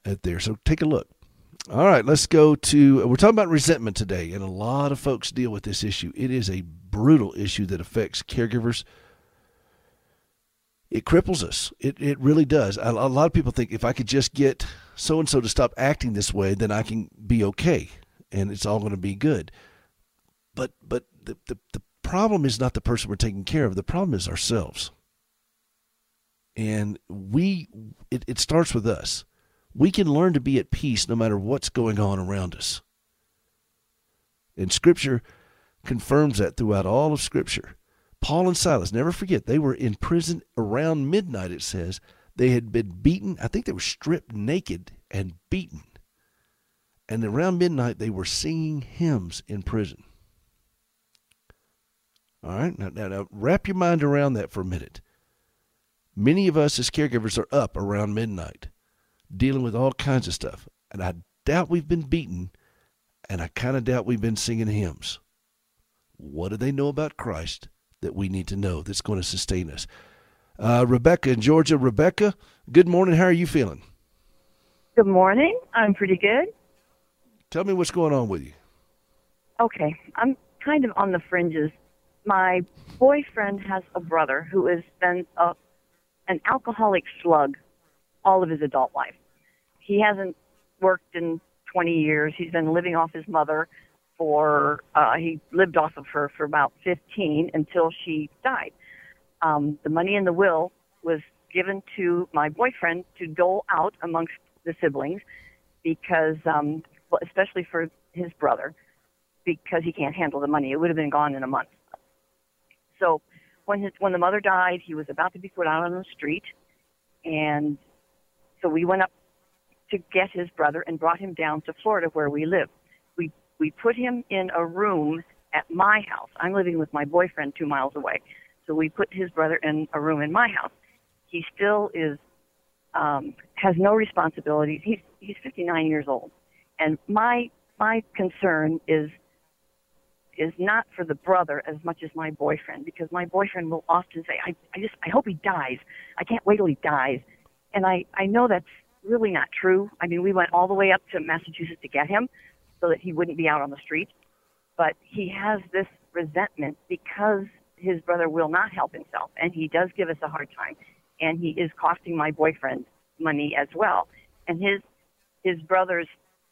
at there. So take a look. All right, let's go to, we're talking about resentment today, and a lot of folks deal with this issue. It is a brutal issue that affects caregivers. It cripples us. It really does. A lot of people think if I could just get so-and-so to stop acting this way, then I can be okay, and it's all going to be good. But the problem is not the person we're taking care of. The problem is ourselves. And it starts with us. We can learn to be at peace no matter what's going on around us. And Scripture confirms that throughout all of Scripture. Paul and Silas, never forget, they were in prison around midnight, it says. They had been beaten. I think they were stripped naked and beaten. And around midnight, they were singing hymns in prison. All right, now wrap your mind around that for a minute. Many of us as caregivers are up around midnight, dealing with all kinds of stuff. And I doubt we've been beaten, and I kind of doubt we've been singing hymns. What do they know about Christ that we need to know that's going to sustain us? Rebecca in Georgia. Rebecca, good morning. How are you feeling? Good morning. I'm pretty good. Tell me what's going on with you. Okay. I'm kind of on the fringes. My boyfriend has a brother who has been an alcoholic slug all of his adult life. He hasn't worked in 20 years. He's been living off his mother he lived off of her for about 15 until she died. The money in the will was given to my boyfriend to dole out amongst the siblings because, especially for his brother, because he can't handle the money. It would have been gone in a month. So when the mother died, he was about to be put out on the street, and so we went up to get his brother and brought him down to Florida where we live. We put him in a room at my house. I'm living with my boyfriend 2 miles away. So we put his brother in a room in my house. He still has no responsibilities. He's 59 years old. And my concern is not for the brother as much as my boyfriend, because my boyfriend will often say, I hope he dies. I can't wait till he dies. And I know that's really not true. I mean, we went all the way up to Massachusetts to get him so that he wouldn't be out on the street. But he has this resentment because his brother will not help himself, and he does give us a hard time, and he is costing my boyfriend money as well. And his brother's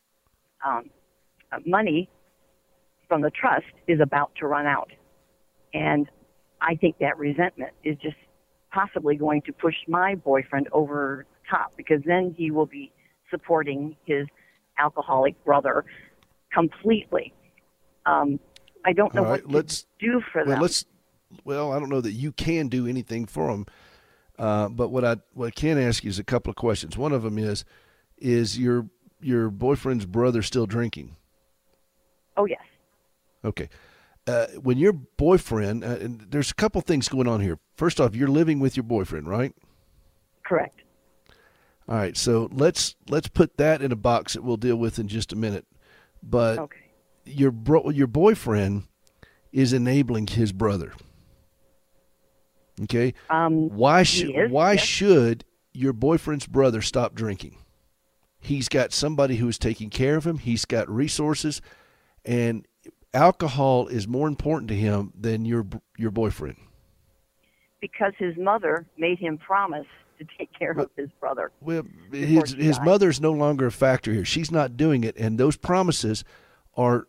money from the trust is about to run out. And I think that resentment is just possibly going to push my boyfriend over the top, because then he will be supporting his alcoholic brother completely. I don't know what to do for them. Well, I don't know that you can do anything for them. But what I can ask you is a couple of questions. One of them is your boyfriend's brother still drinking? Oh, yes. Okay. When your boyfriend, and there's a couple things going on here. First off, you're living with your boyfriend, right? Correct. All right. So let's put that in a box that we'll deal with in just a minute. But okay. Your boyfriend is enabling his brother. Okay. Why should your boyfriend's brother stop drinking? He's got somebody who is taking care of him. He's got resources, and alcohol is more important to him than your boyfriend. Because his mother made him promise to take care of his brother. Well, his mother's no longer a factor here. She's not doing it, and those promises are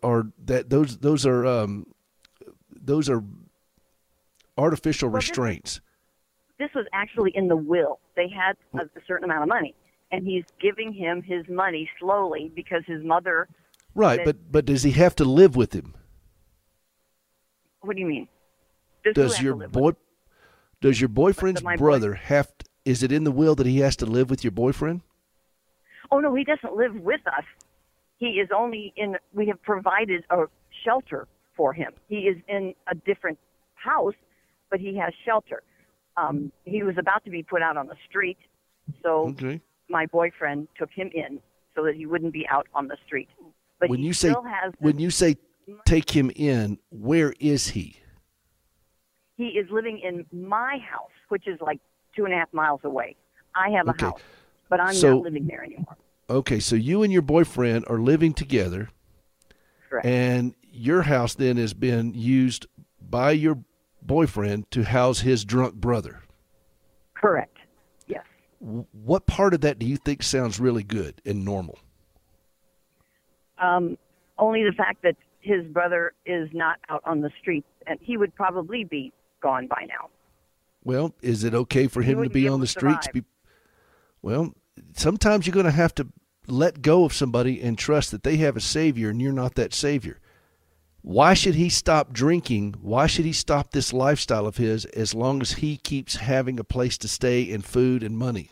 artificial restraints. This was actually in the will. They had a certain amount of money, and he's giving him his money slowly because his mother. Right, but does he have to live with him? What do you mean? Does your boyfriend's brother have to, is it in the will that he has to live with your boyfriend? Oh, no, he doesn't live with us. He is only we have provided a shelter for him. He is in a different house, but he has shelter. He was about to be put out on the street, so my boyfriend took him in so that he wouldn't be out on the street. But when you say take him in, where is he? He is living in my house, which is like 2.5 miles away. I have a house, but I'm not living there anymore. Okay, so you and your boyfriend are living together, Correct. and your house then has been used by your boyfriend to house his drunk brother. Correct. Yes. What part of that do you think sounds really good and normal? Only the fact that his brother is not out on the streets, and he would probably be gone by now. Well, is it okay for him to wouldn't be be on able the to streets? survive. Well, sometimes you're going to have to let go of somebody and trust that they have a savior and you're not that savior. Why should he stop drinking? Why should he stop this lifestyle of his as long as he keeps having a place to stay and food and money?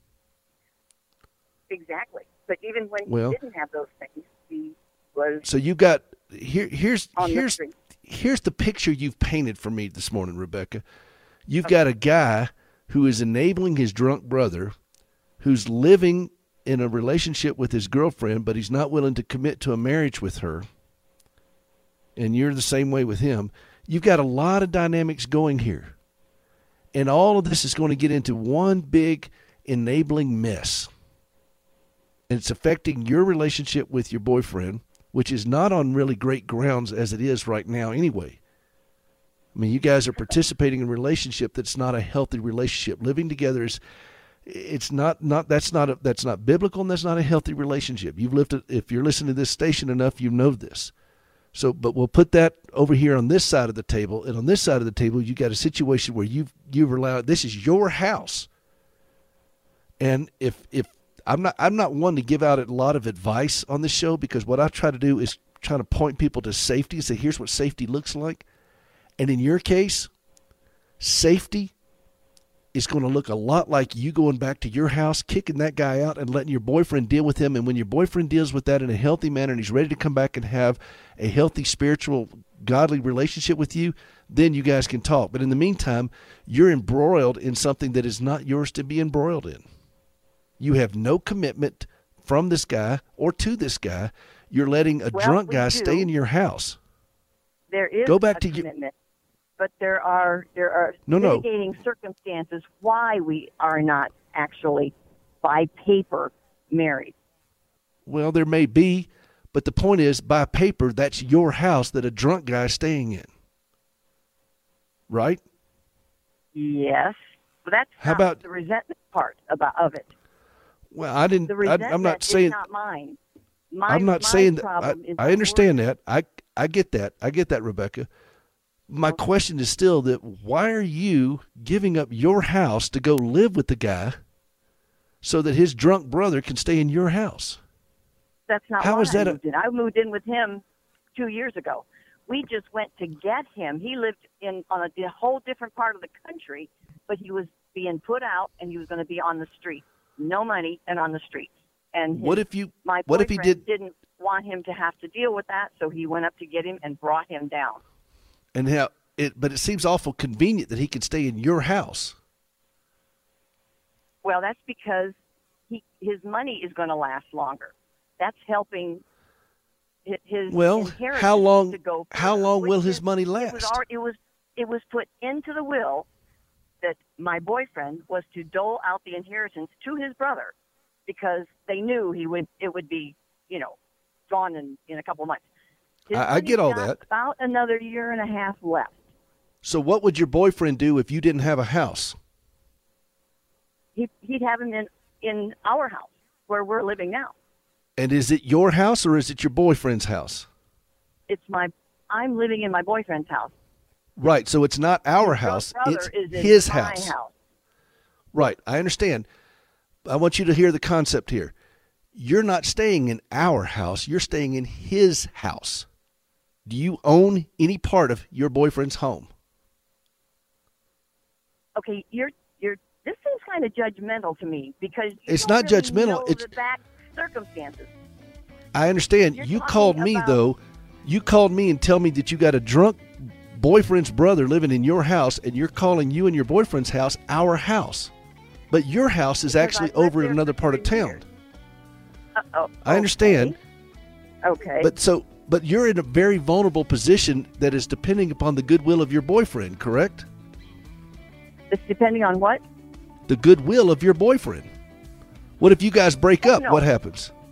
Exactly. But even when Well- he didn't have those things, he was So you got here's on the street. here's the picture you've painted for me this morning, Rebecca. You've got a guy who is enabling his drunk brother, who's living in a relationship with his girlfriend, but he's not willing to commit to a marriage with her. And you're the same way with him. You've got a lot of dynamics going here. And all of this is going to get into one big enabling mess. And it's affecting your relationship with your boyfriend, which is not on really great grounds as it is right now anyway. I mean, you guys are participating in a relationship that's not a healthy relationship. Living together is that's not biblical, and that's not a healthy relationship. You've lived it, if you're listening to this station enough, you know this. So, but we'll put that over here on this side of the table, and on this side of the table, you got a situation where you've allowed, this is your house. And if I'm not one to give out a lot of advice on this show, because what I try to do is try to point people to safety and say, here's what safety looks like. And in your case, safety is going to look a lot like you going back to your house, kicking that guy out and letting your boyfriend deal with him. And when your boyfriend deals with that in a healthy manner and he's ready to come back and have a healthy, spiritual, godly relationship with you, then you guys can talk. But in the meantime, you're embroiled in something that is not yours to be embroiled in. You have no commitment from this guy or to this guy. You're letting a drunk guy stay in your house. There is Go back a to your- commitment, but there are mitigating circumstances why we are not actually by paper married. Well, there may be, but the point is, by paper, that's your house that a drunk guy is staying in. Right? Yes, but that's How not about- the resentment part of it. Well, I didn't. The resentment I'm not is saying. not mine. I'm not saying that. problem is I understand that. I get that. I get that, Rebecca. My question is still that why are you giving up your house to go live with the guy so that his drunk brother can stay in your house? That's not How why is that I moved in. I moved in with him 2 years ago. We just went to get him. He lived on a whole different part of the country, but he was being put out, and he was going to be on the street. No money and on the streets. And What if he boyfriend didn't want him to have to deal with that, so he went up to get him and brought him down. And but it seems awful convenient that he could stay in your house. Well, that's because his money is going to last longer. That's helping his inheritance how long? to go How further, long will which his is- money It last? was put into the will that my boyfriend was to dole out the inheritance to his brother because they knew it would be, gone in a couple of months. I get all He's got that. About another year and a half left. So what would your boyfriend do if you didn't have a house? He'd have him in our house where we're living now. And is it your house or is it your boyfriend's house? I'm living in my boyfriend's house. Right. So it's not our Your house. brother It's is in his my house. house. Right. I understand. I want you to hear the concept here. You're not staying in our house. You're staying in his house. Do you own any part of your boyfriend's home? Okay, this seems kind of judgmental to me because It's don't not really judgmental. know It's- the back circumstances. I understand. You're You talking called me, about- though. You called me and tell me that you got a drunk boyfriend's brother living in your house, and you're calling you and your boyfriend's house our house. But your house is Because actually I've lived over in there another for part of 3 town. years. I understand. Okay. But you're in a very vulnerable position that is depending upon the goodwill of your boyfriend, correct? It's depending on what? The goodwill of your boyfriend. What if you guys break up? No. What happens?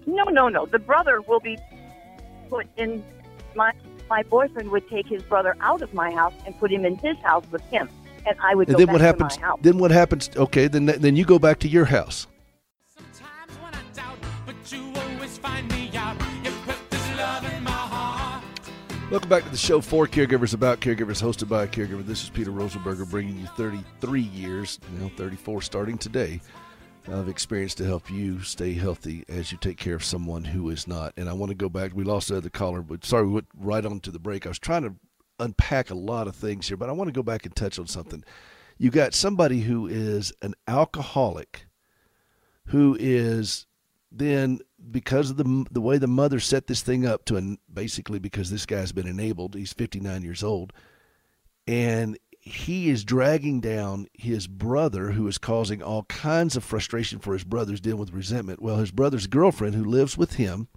No. The brother will be put in my boyfriend would take his brother out of my house and put him in his house with him, and I would And go then what back happens? to my house. Then what happens? Okay, then you go back to your house. Sometimes when I doubt, but you always find me out. You put this love in my heart. Welcome back to the show, For Caregivers, About Caregivers, hosted by a caregiver. This is Peter Rosenberger, bringing you 33 years, 34 starting today, of experience to help you stay healthy as you take care of someone who is not. And I want to go back. We lost the other caller, but sorry, we went right on to the break. I was trying to unpack a lot of things here, but I want to go back and touch on something. You got somebody who is an alcoholic, who is then, because of the way the mother set this thing up to, basically because this guy's been enabled, he's 59 years old, and he is dragging down his brother, who is causing all kinds of frustration for his brothers, dealing with resentment. Well, his brother's girlfriend, who lives with him,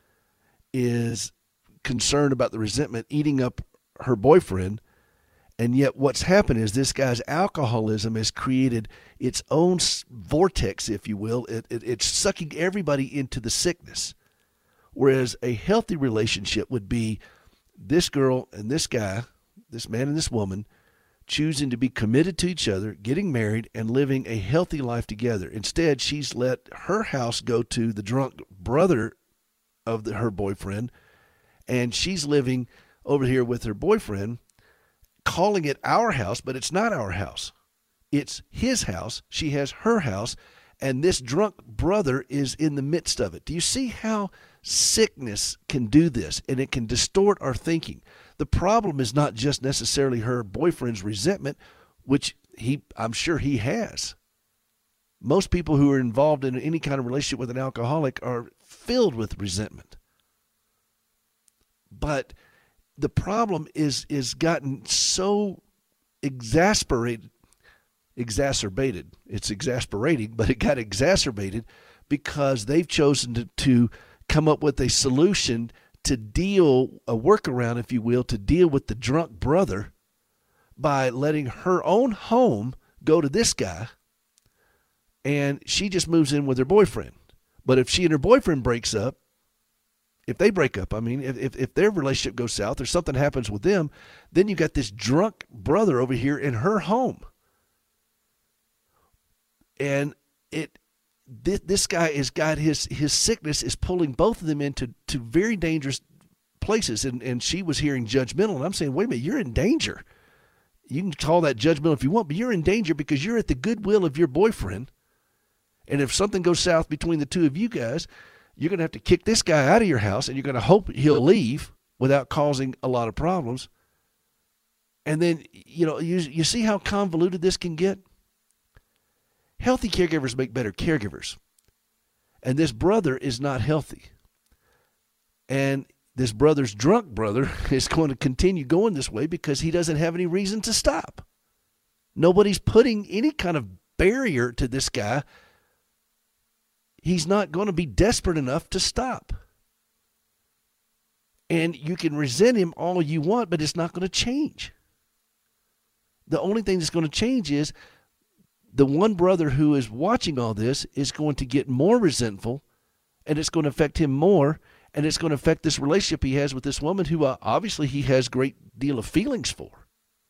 is concerned about the resentment eating up her boyfriend. And yet what's happened is this guy's alcoholism has created its own vortex, if you will. It's sucking everybody into the sickness. Whereas a healthy relationship would be this girl and this guy, this man and this woman, choosing to be committed to each other, getting married, and living a healthy life together. Instead, she's let her house go to the drunk brother of her boyfriend, and she's living over here with her boyfriend, calling it our house, but it's not our house. It's his house. She has her house, and this drunk brother is in the midst of it. Do you see how sickness can do this, and it can distort our thinking? The problem is not just necessarily her boyfriend's resentment, which I'm sure he has. Most people who are involved in any kind of relationship with an alcoholic are filled with resentment. But the problem is gotten so exacerbated. It's exasperating, but it got exacerbated because they've chosen to come up with a solution to deal, a workaround, if you will, to deal with the drunk brother by letting her own home go to this guy, and she just moves in with her boyfriend. But if she and her boyfriend breaks up, if they break up, if their relationship goes south or something happens with them, then you got this drunk brother over here in her home. And this guy has got his sickness is pulling both of them into very dangerous places. And she was hearing judgmental, and I'm saying, wait a minute, you're in danger. You can call that judgmental if you want, but you're in danger because you're at the goodwill of your boyfriend. And if something goes south between the two of you guys, you're going to have to kick this guy out of your house, and you're going to hope he'll leave without causing a lot of problems. And then, you see how convoluted this can get? Healthy caregivers make better caregivers. And this brother is not healthy. And this brother's drunk brother is going to continue going this way because he doesn't have any reason to stop. Nobody's putting any kind of barrier to this guy. He's not going to be desperate enough to stop. And you can resent him all you want, but it's not going to change. The only thing that's going to change is the one brother who is watching all this is going to get more resentful, and it's going to affect him more, and it's going to affect this relationship he has with this woman who obviously he has a great deal of feelings for.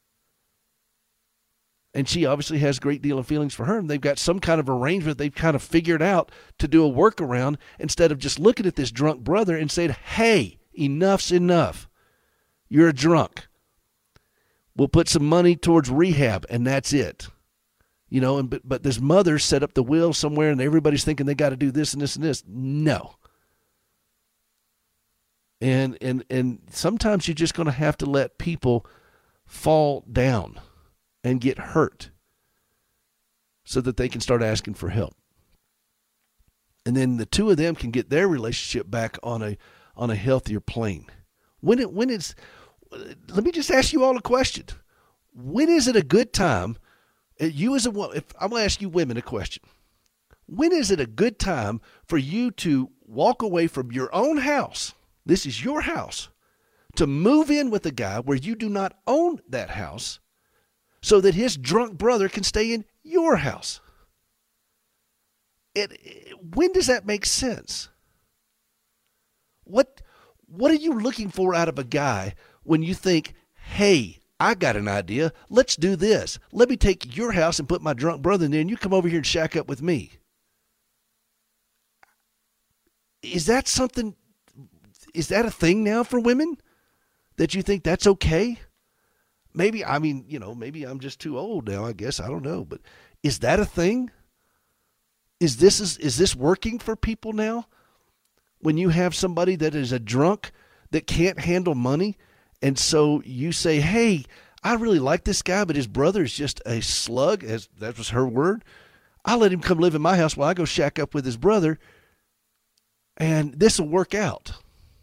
And she obviously has a great deal of feelings for her, and they've got some kind of arrangement they've kind of figured out to do a workaround instead of just looking at this drunk brother and saying, hey, enough's enough. You're a drunk. We'll put some money towards rehab, and that's it. But this mother set up the will somewhere, and everybody's thinking they got to do this and this and this. No. And sometimes you're just going to have to let people fall down and get hurt so that they can start asking for help. And then the two of them can get their relationship back on a healthier plane. Let me just ask you all a question. When is it a good time? You as a woman, I'm going to ask you women a question. When is it a good time for you to walk away from your own house? This is your house. To move in with a guy where you do not own that house so that his drunk brother can stay in your house. When does that make sense? what are you looking for out of a guy when you think, hey, I got an idea. Let's do this. Let me take your house and put my drunk brother in there, and you come over here and shack up with me. Is that something, is that a thing now for women? That you think that's okay? Maybe, I mean, maybe I'm just too old now, I guess. I don't know. But is that a thing? Is this working for people now? When you have somebody that is a drunk that can't handle money, and so you say, hey, I really like this guy, but his brother is just a slug, as that was her word. I'll let him come live in my house while I go shack up with his brother, and this will work out.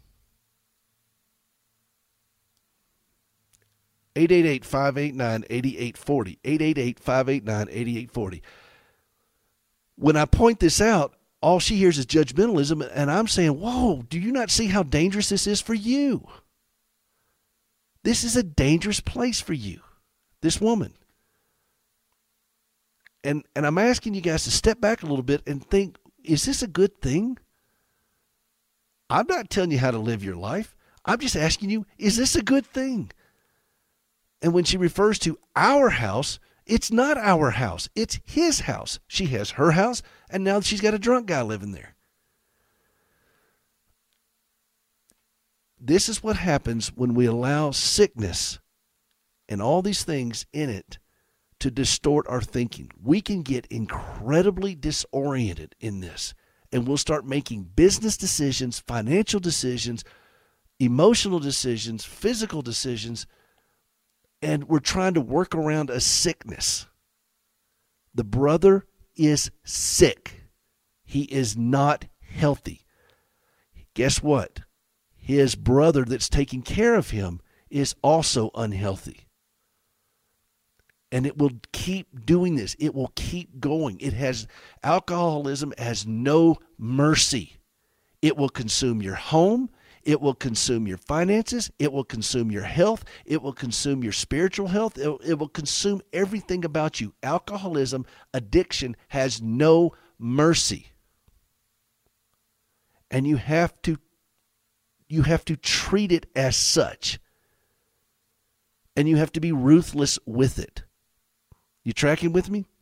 888-589-8840. 888-589-8840. When I point this out, all she hears is judgmentalism, and I'm saying, whoa, do you not see how dangerous this is for you? This is a dangerous place for you, this woman. And I'm asking you guys to step back a little bit and think, is this a good thing? I'm not telling you how to live your life. I'm just asking you, is this a good thing? And when she refers to our house, it's not our house. It's his house. She has her house, and now she's got a drunk guy living there. This is what happens when we allow sickness and all these things in it to distort our thinking. We can get incredibly disoriented in this, and we'll start making business decisions, financial decisions, emotional decisions, physical decisions, and we're trying to work around a sickness. The brother is sick. He is not healthy. Guess what? His brother that's taking care of him is also unhealthy. And it will keep doing this. It will keep going. Alcoholism has no mercy. It will consume your home. It will consume your finances. It will consume your health. It will consume your spiritual health. It will consume everything about you. Alcoholism, addiction has no mercy. And you have to treat it as such. And you have to be ruthless with it. You tracking with me?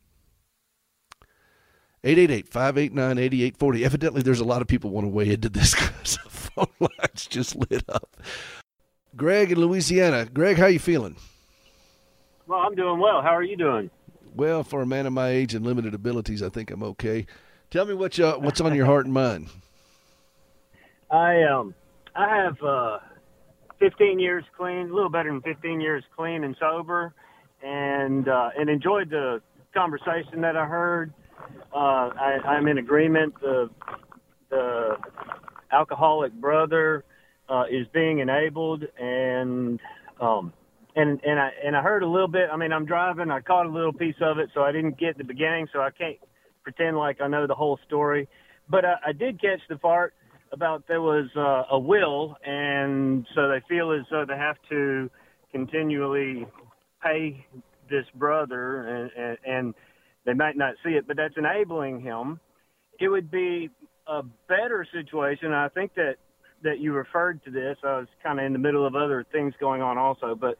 888-589-8840. Evidently, there's a lot of people want to weigh into this because the phone lines just lit up. Greg in Louisiana. Greg, how you feeling? Well, I'm doing well. How are you doing? Well, for a man of my age and limited abilities, I think I'm okay. Tell me what's on your heart and mind. I have 15 years clean, a little better than 15 years clean and sober, and enjoyed the conversation that I heard. I'm in agreement. The alcoholic brother is being enabled, and I heard a little bit. I mean, I'm driving. I caught a little piece of it, so I didn't get the beginning, so I can't pretend like I know the whole story. But I did catch the part about there was a will, and so they feel as though they have to continually pay this brother, and they might not see it, but that's enabling him. It would be a better situation. I think that you referred to this. I was kind of in the middle of other things going on also, but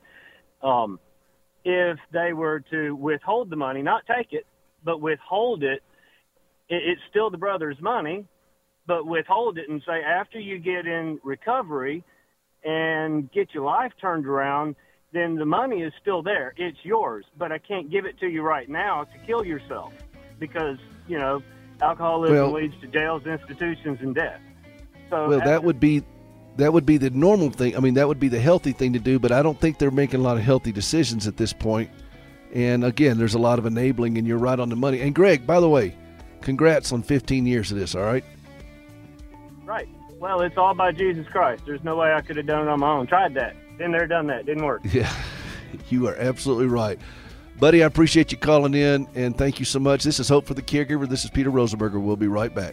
if they were to withhold the money, not take it, but withhold it, it's still the brother's money, but withhold it and say, after you get in recovery and get your life turned around, then the money is still there. It's yours, but I can't give it to you right now to kill yourself because, alcoholism leads to jails, institutions, and death. So that would be the normal thing. I mean, that would be the healthy thing to do, but I don't think they're making a lot of healthy decisions at this point. And again, there's a lot of enabling, and you're right on the money. And Greg, by the way, congrats on 15 years of this, all right? Right. Well, it's all by Jesus Christ. There's no way I could have done it on my own. Tried that. Been there, done that. Didn't work. Yeah, you are absolutely right. Buddy, I appreciate you calling in, and thank you so much. This is Hope for the Caregiver. This is Peter Rosenberger. We'll be right back.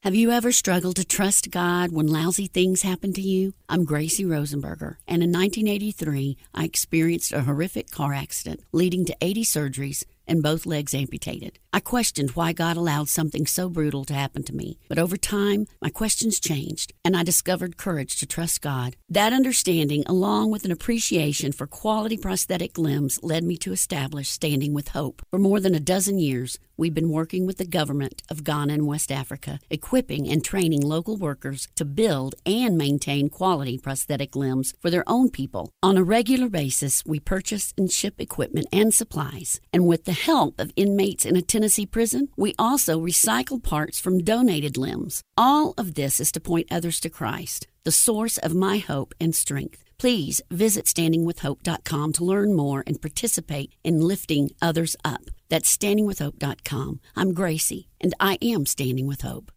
Have you ever struggled to trust God when lousy things happen to you? I'm Gracie Rosenberger, and in 1983, I experienced a horrific car accident leading to 80 surgeries and both legs amputated. I questioned why God allowed something so brutal to happen to me, but over time, my questions changed, and I discovered courage to trust God. That understanding, along with an appreciation for quality prosthetic limbs, led me to establish Standing with Hope. For more than a dozen years, we've been working with the government of Ghana and West Africa, equipping and training local workers to build and maintain quality prosthetic limbs for their own people. On a regular basis, we purchase and ship equipment and supplies, and with the help of inmates in a Tennessee prison, we also recycle parts from donated limbs. All of this is to point others to Christ, the source of my hope and strength. Please visit standingwithhope.com to learn more and participate in lifting others up. That's standingwithhope.com. I'm Gracie, and I am Standing with Hope.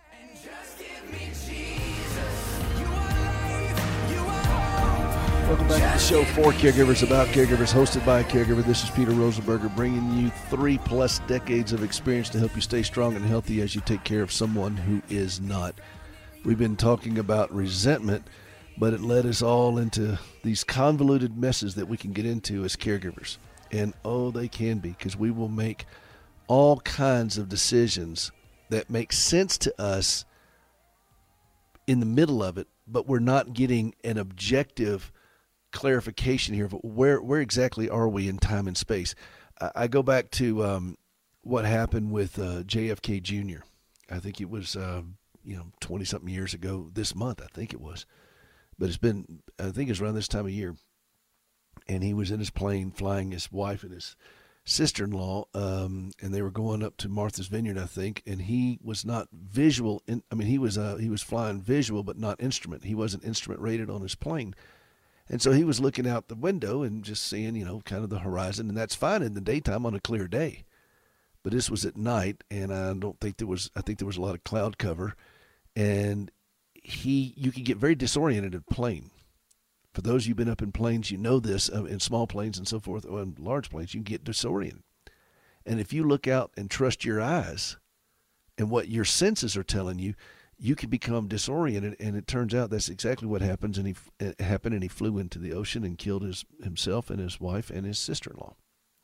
Welcome back to the show for caregivers, about caregivers, hosted by a caregiver. This is Peter Rosenberger, bringing you 3+ decades of experience to help you stay strong and healthy as you take care of someone who is not. We've been talking about resentment, but it led us all into these convoluted messes that we can get into as caregivers. And oh, they can be, because we will make all kinds of decisions that make sense to us in the middle of it, but we're not getting an objective clarification here of where exactly are we in time and space. I go back to what happened with JFK Jr. I think it was 20-something years ago this month, I think it was. But I think it's around this time of year. And he was in his plane flying his wife and his sister-in-law, and they were going up to Martha's Vineyard, I think, and he was not visual. He was flying visual but not instrument. He wasn't instrument rated on his plane. And so he was looking out the window and just seeing, kind of the horizon, and that's fine in the daytime on a clear day. But this was at night, and I think there was a lot of cloud cover, and you could get very disoriented in a plane. For those of you who've been up in planes, you know this, in small planes and so forth, or in large planes, you can get disoriented. And if you look out and trust your eyes and what your senses are telling you, you can become disoriented, and it turns out that's exactly what happens. And it happened, and he flew into the ocean and killed himself and his wife and his sister-in-law.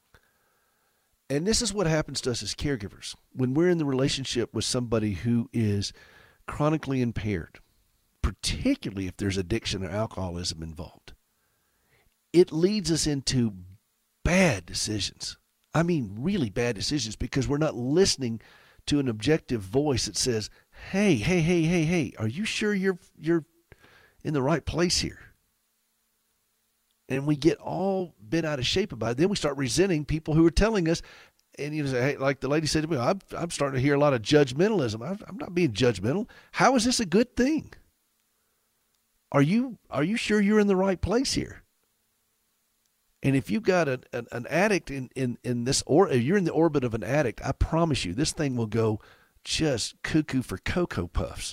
And this is what happens to us as caregivers when we're in the relationship with somebody who is chronically impaired, particularly if there's addiction or alcoholism involved. It leads us into bad decisions. I mean, really bad decisions, because we're not listening to an objective voice that says, hey, are you sure you're in the right place here? And we get all bent out of shape about it. Then we start resenting people who are telling us, and say, hey, like the lady said to me, I'm starting to hear a lot of judgmentalism. I'm not being judgmental. How is this a good thing? Are you sure you're in the right place here? And if you've got an addict in this, or if you're in the orbit of an addict, I promise you, this thing will go just cuckoo for Cocoa Puffs.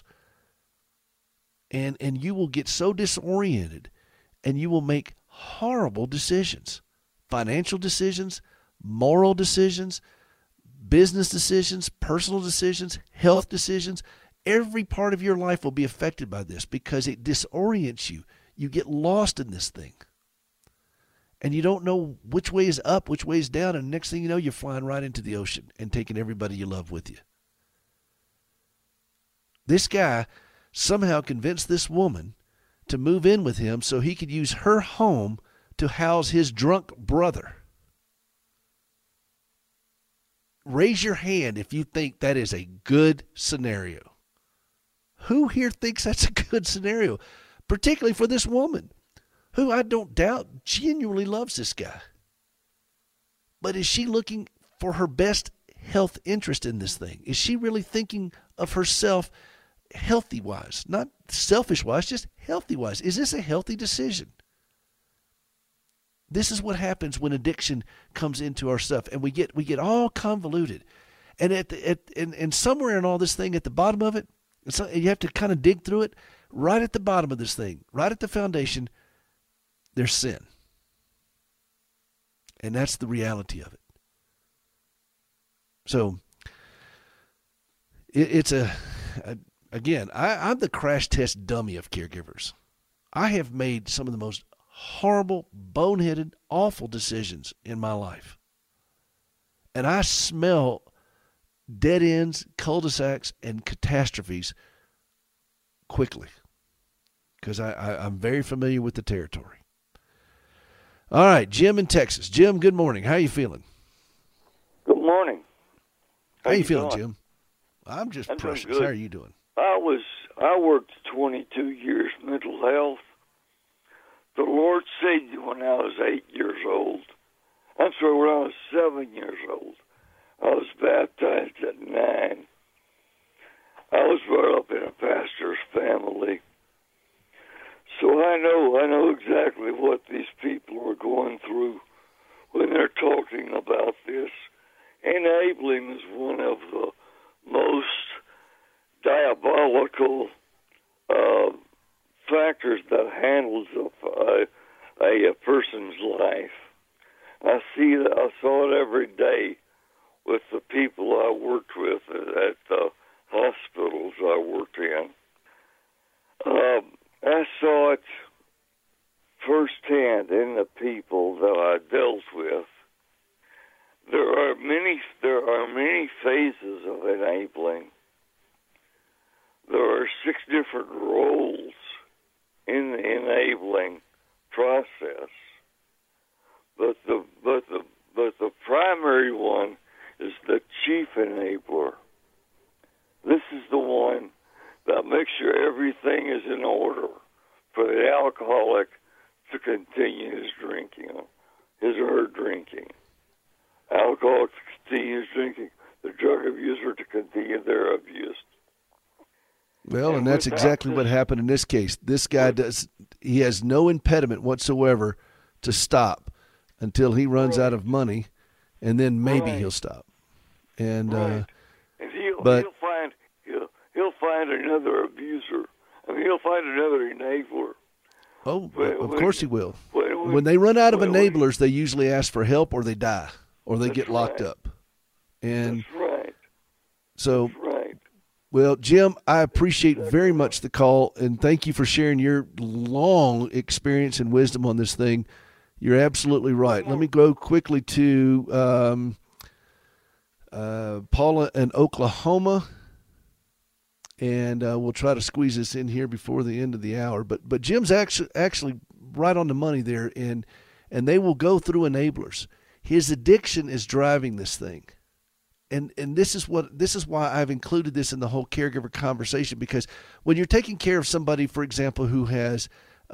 And you will get so disoriented, and you will make horrible decisions, financial decisions, moral decisions, business decisions, personal decisions, health decisions. Every part of your life will be affected by this because it disorients you. You get lost in this thing. And you don't know which way is up, which way is down, and next thing you know, you're flying right into the ocean and taking everybody you love with you. This guy somehow convinced this woman to move in with him so he could use her home to house his drunk brother. Raise your hand if you think that is a good scenario. Who here thinks that's a good scenario? Particularly for this woman, who I don't doubt genuinely loves this guy. But is she looking for her best health interest in this thing? Is she really thinking of herself healthy-wise? Not selfish-wise, just healthy-wise. Is this a healthy decision? This is what happens when addiction comes into our stuff, and we get all convoluted. And and somewhere in all this thing, at the bottom of it, you have to kind of dig through it. Right at the bottom of this thing, right at the foundation, there's sin. And that's the reality of it. So it's a again, I'm the crash test dummy of caregivers. I have made some of the most horrible, boneheaded, awful decisions in my life. And I smell dead ends, cul-de-sacs, and catastrophes quickly because I'm very familiar with the territory. All right, Jim in Texas. Jim, good morning. How are you feeling? Good morning. How you feeling, Jim? I'm just I'm doing precious. good. How are you doing? I worked 22 years mental health. The Lord saved me when I was 8 years old. I'm sorry, when I was 7 years old. I was baptized at 9. I was brought up in a pastor's family. So I know exactly what these people are going through when they're talking about this. Enabling is one of the most diabolical factors that handles a person's life. I saw it every day with the people I worked with at the hospitals I worked in. I saw it firsthand in the people that I dealt with. There are many phases of enabling. There are 6 different roles in the enabling process, but the primary one is the chief enabler. This is the one that makes sure everything is in order for the alcoholic to continue his drinking, his or her drinking. Alcoholic to continue his drinking, the drug abuser to continue their abuse. Well, and that's exactly what happened in this case. This guy he has no impediment whatsoever to stop until he runs out of money, and then maybe he'll stop. And and he'll find another abuser. I mean, he'll find another enabler. Oh, of course he will. When they run out of enablers, they usually ask for help, or they die, or they get locked up. And that's right. So, that's right. Well, Jim, I appreciate very much the call, and thank you for sharing your long experience and wisdom on this thing. You're absolutely right. Let me go quickly to Paula in Oklahoma, and we'll try to squeeze this in here before the end of the hour. But Jim's actually right on the money there, and they will go through enablers. His addiction is driving this thing. And this is why I've included this in the whole caregiver conversation, because when you're taking care of somebody, for example, who has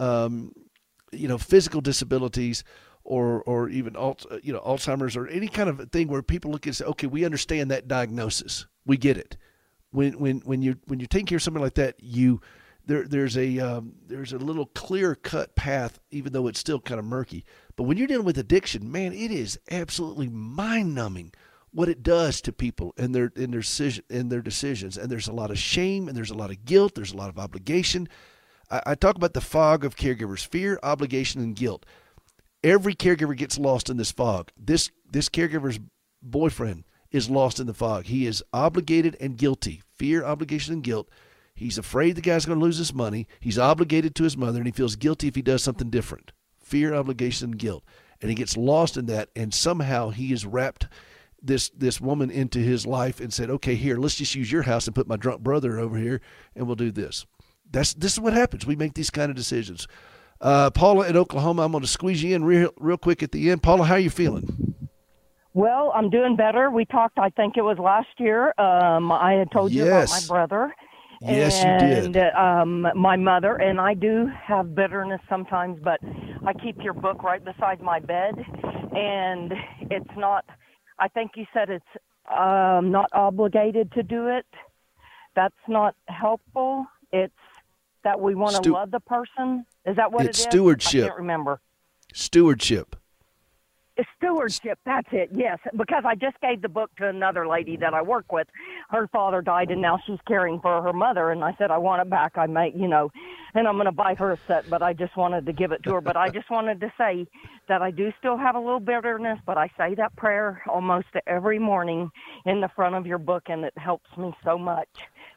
physical disabilities or even Alzheimer's or any kind of thing where people look and say, okay, we understand that diagnosis, we get it. When you're taking care of somebody like that, there's a little clear cut path, even though it's still kind of murky. But when you're dealing with addiction, man, it is absolutely mind numbing what it does to people and their decisions. And there's a lot of shame, and there's a lot of guilt, there's a lot of obligation. I talk about the fog of caregivers: fear, obligation, and guilt. Every caregiver gets lost in this fog. This caregiver's boyfriend is lost in the fog. He is obligated and guilty. Fear, obligation, and guilt. He's afraid the guy's going to lose his money. He's obligated to his mother, and he feels guilty if he does something different. Fear, obligation, and guilt. And he gets lost in that, and somehow he has wrapped this woman into his life and said, okay, here, let's just use your house and put my drunk brother over here, and we'll do this. This is what happens. We make these kind of decisions. Paula in Oklahoma, I'm going to squeeze you in real quick at the end. Paula, how are you feeling? Well, I'm doing better. We talked, I think it was last year. I had told you about my brother. Yes, you did. And my mother, and I do have bitterness sometimes, but I keep your book right beside my bed, and it's not, I think you said it's not obligated to do it. That's not helpful. It's that we want to love the person. Is that what it is? It's stewardship. I can't remember. Stewardship. Stewardship, that's it, yes. Because I just gave the book to another lady that I work with. Her father died, and now she's caring for her mother. And I said, I want it back. And I'm going to buy her a set, but I just wanted to give it to her. But I just wanted to say that I do still have a little bitterness, but I say that prayer almost every morning in the front of your book, and it helps me so much.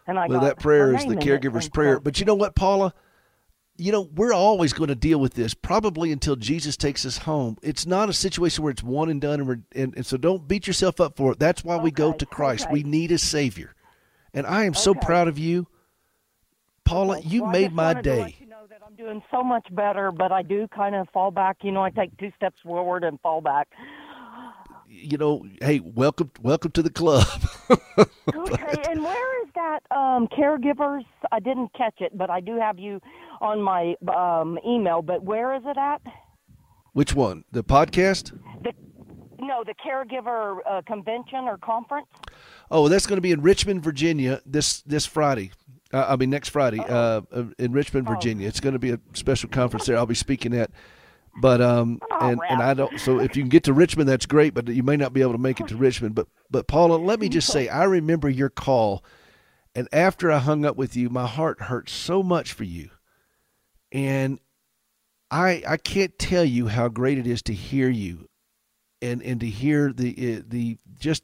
And I Well, got that prayer her is the name in it, caregiver's and prayer. so- But you know what, Paula? You know, we're always going to deal with this, probably until Jesus takes us home. It's not a situation where it's one and done, and so don't beat yourself up for it. That's why we go to Christ. okay. We need a Savior. And I am so Okay. proud of you. Paula, Okay. you Well, I made just my wanted to day. let you know that I'm doing so much better, but I do kind of fall back. You know, I take 2 steps forward and fall back. You know, hey, welcome to the club. Okay, and where is that caregivers? I didn't catch it, but I do have you on my email. But where is it at? Which one? The podcast? The caregiver convention or conference. Oh, that's going to be in Richmond, Virginia this Friday. Next Friday in Richmond, Virginia. It's going to be a special conference there. I'll be speaking at. But and I don't. So if you can get to Richmond, that's great. But you may not be able to make it to Richmond. But Paula, let me just say, I remember your call, and after I hung up with you, my heart hurt so much for you, and I can't tell you how great it is to hear you, and to hear the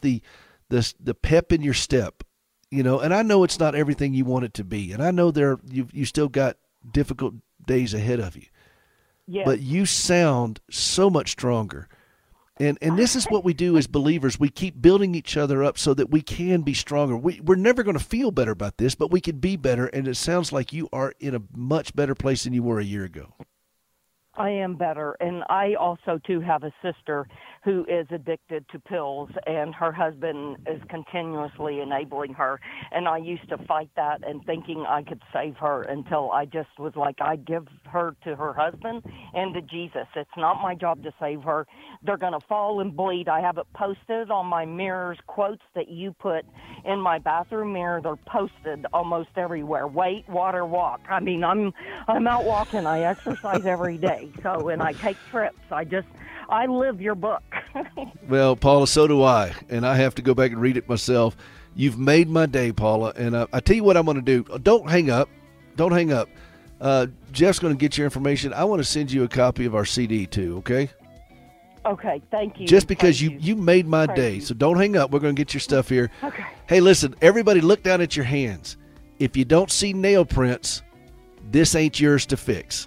pep in your step, you know. And I know it's not everything you want it to be, and I know you still got difficult days ahead of you. Yes. But you sound so much stronger. And this is what we do as believers. We keep building each other up so that we can be stronger. We're never going to feel better about this, but we can be better. And it sounds like you are in a much better place than you were a year ago. I am better, and I also, too, have a sister who is addicted to pills, and her husband is continuously enabling her, and I used to fight that and thinking I could save her until I just was like, I'd give her to her husband and to Jesus. It's not my job to save her. They're going to fall and bleed. I have it posted on my mirrors, quotes that you put in my bathroom mirror. They're posted almost everywhere. Wait, water, walk. I mean, I'm out walking. I exercise every day. So, and I take trips. I live your book. Well, Paula, so do I. And I have to go back and read it myself. You've made my day, Paula. And I tell you what I'm going to do. Don't hang up. Don't hang up. Jeff's going to get your information. I want to send you a copy of our CD, too, okay? Okay, thank you. Just because Thank you made my Thank day. you. So don't hang up. We're going to get your stuff here. Okay. Hey, listen, everybody look down at your hands. If you don't see nail prints, this ain't yours to fix.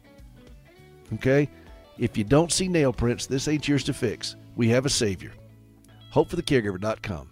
Okay? If you don't see nail prints, this ain't yours to fix. We have a Savior. HopeForTheCaregiver.com.